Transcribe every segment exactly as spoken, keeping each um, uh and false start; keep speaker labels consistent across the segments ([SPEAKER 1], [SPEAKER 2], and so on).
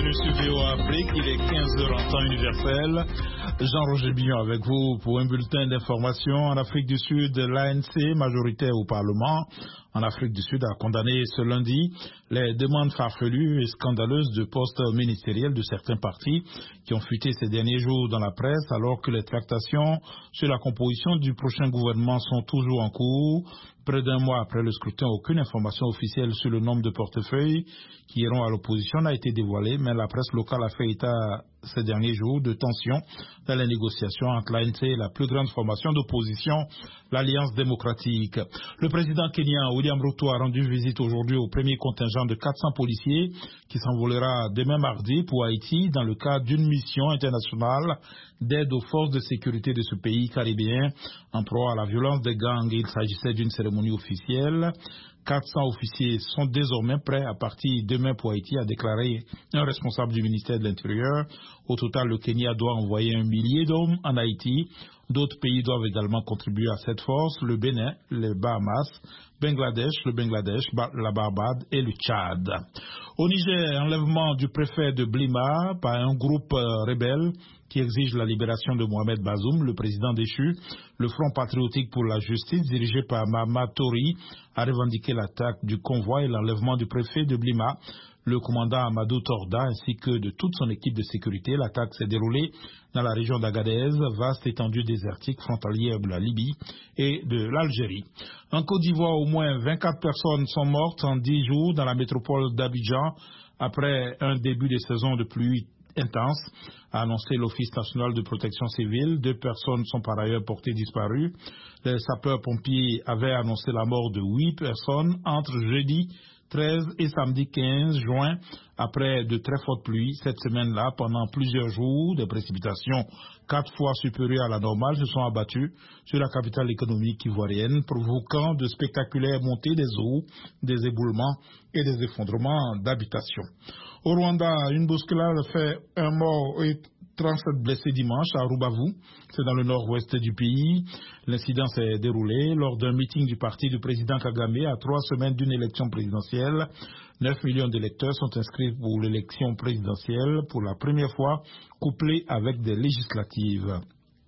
[SPEAKER 1] bienvenue sur V O A Afrique, il est quinze heures en temps universel. Jean-Roger Billon avec vous pour un bulletin d'information. En Afrique du Sud, l'A N C, majoritaire au Parlement, en Afrique du Sud, a condamné ce lundi les demandes farfelues et scandaleuses de postes ministériels de certains partis qui ont fuité ces derniers jours dans la presse alors que les tractations sur la composition du prochain gouvernement sont toujours en cours. Près d'un mois après le scrutin, aucune information officielle sur le nombre de portefeuilles qui iront à l'opposition n'a été dévoilée, mais la presse locale a fait état ces derniers jours de tensions dans les négociations entre l'A N C et la plus grande formation d'opposition, l'Alliance démocratique. Le président kenyan William Ruto a rendu visite aujourd'hui au premier contingent de quatre cents policiers qui s'envolera demain mardi pour Haïti dans le cadre d'une mission internationale d'aide aux forces de sécurité de ce pays caribéen en proie à la violence des gangs. Il s'agissait d'une cérémonie officielle. quatre cents officiers sont désormais prêts à partir demain pour Haïti, a déclaré un responsable du ministère de l'Intérieur. Au total, le Kenya doit envoyer un millier d'hommes en Haïti. D'autres pays doivent également contribuer à cette force, le Bénin, les Bahamas, Bangladesh, le Bangladesh, la Barbade et le Tchad. Au Niger, enlèvement du préfet de Blima par un groupe euh, rebelle qui exige la libération de Mohamed Bazoum, le président déchu. Le Front patriotique pour la justice, dirigé par Mahama Tori, a revendiqué l'attaque du convoi et l'enlèvement du préfet de Blima, le commandant Amadou Torda, ainsi que de toute son équipe de sécurité. L'attaque s'est déroulée dans la région d'Agadez, vaste étendue désertique frontalière de la Libye et de l'Algérie. En Côte d'Ivoire, au moins vingt-quatre personnes sont mortes en dix jours dans la métropole d'Abidjan après un début de saison de pluie intense, a annoncé l'Office national de protection civile. Deux personnes sont par ailleurs portées disparues. Les sapeurs-pompiers avaient annoncé la mort de huit personnes entre jeudi treize et samedi quinze juin après de très fortes pluies. Cette semaine-là, pendant plusieurs jours, des précipitations quatre fois supérieures à la normale se sont abattues sur la capitale économique ivoirienne, provoquant de spectaculaires montées des eaux, des éboulements et des effondrements d'habitations. Au Rwanda, une bousculade fait un mort et trente-sept blessés dimanche à Rubavu, c'est dans le nord-ouest du pays. L'incident s'est déroulé lors d'un meeting du parti du président Kagame à trois semaines d'une élection présidentielle. neuf millions d'électeurs sont inscrits pour l'élection présidentielle pour la première fois, couplée avec des législatives.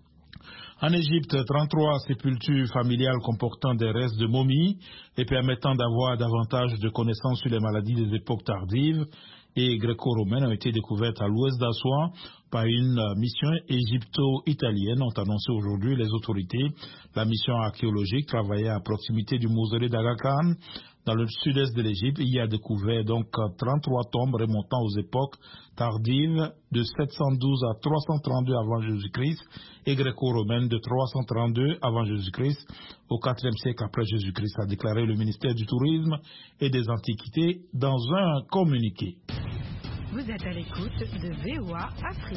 [SPEAKER 1] En Égypte, trente-trois sépultures familiales comportant des restes de momies et permettant d'avoir davantage de connaissances sur les maladies des époques tardives et gréco-romaines ont été découvertes à l'ouest d'Aswan par une mission égypto-italienne, ont annoncé aujourd'hui les autorités. La mission archéologique travaillait à proximité du mausolée d'Aga Khan dans le sud-est de l'Égypte. Il y a découvert donc trente-trois tombes remontant aux époques tardives de sept cent douze à trois cent trente-deux avant Jésus-Christ et gréco-romaine de trois cent trente-deux avant Jésus-Christ au quatrième siècle après Jésus-Christ, a déclaré le ministère du Tourisme et des Antiquités dans un communiqué.
[SPEAKER 2] Vous êtes à l'écoute de V O A Afrique.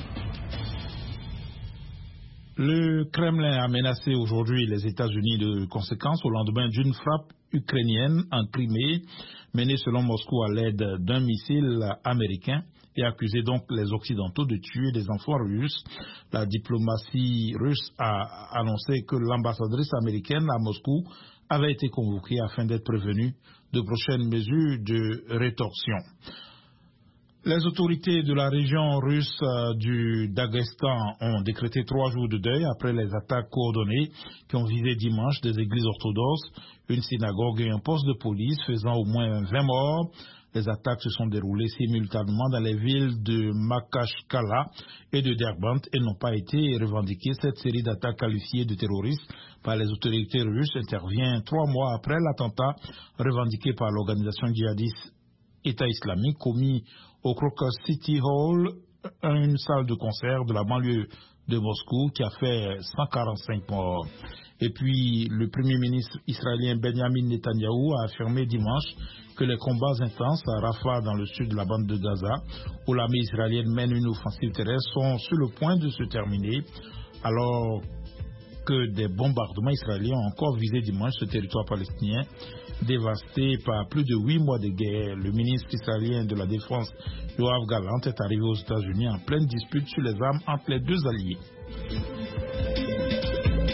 [SPEAKER 1] Le Kremlin a menacé aujourd'hui les États-Unis de conséquences au lendemain d'une frappe ukrainienne en Crimée, menée selon Moscou à l'aide d'un missile américain, et accusé donc les Occidentaux de tuer des enfants russes. La diplomatie russe a annoncé que l'ambassadrice américaine à Moscou avait été convoquée afin d'être prévenue de prochaines mesures de rétorsion. Les autorités de la région russe du Daghestan ont décrété trois jours de deuil après les attaques coordonnées qui ont visé dimanche des églises orthodoxes, une synagogue et un poste de police, faisant au moins vingt morts. Les attaques se sont déroulées simultanément dans les villes de Makashkala et de Derbent et n'ont pas été revendiquées. Cette série d'attaques qualifiées de terroristes par les autorités russes intervient trois mois après l'attentat revendiqué par l'organisation djihadiste État islamique commis au Crocus City Hall, une salle de concert de la banlieue de Moscou qui a fait cent quarante-cinq morts. Et puis, le premier ministre israélien Benjamin Netanyahou a affirmé dimanche que les combats intenses à Rafah dans le sud de la bande de Gaza, où l'armée israélienne mène une offensive terrestre, sont sur le point de se terminer, alors que des bombardements israéliens ont encore visé dimanche ce territoire palestinien, dévasté par plus de huit mois de guerre. Le ministre israélien de la Défense, Yoav Gallant, est arrivé aux États-Unis en pleine dispute sur les armes entre les deux alliés.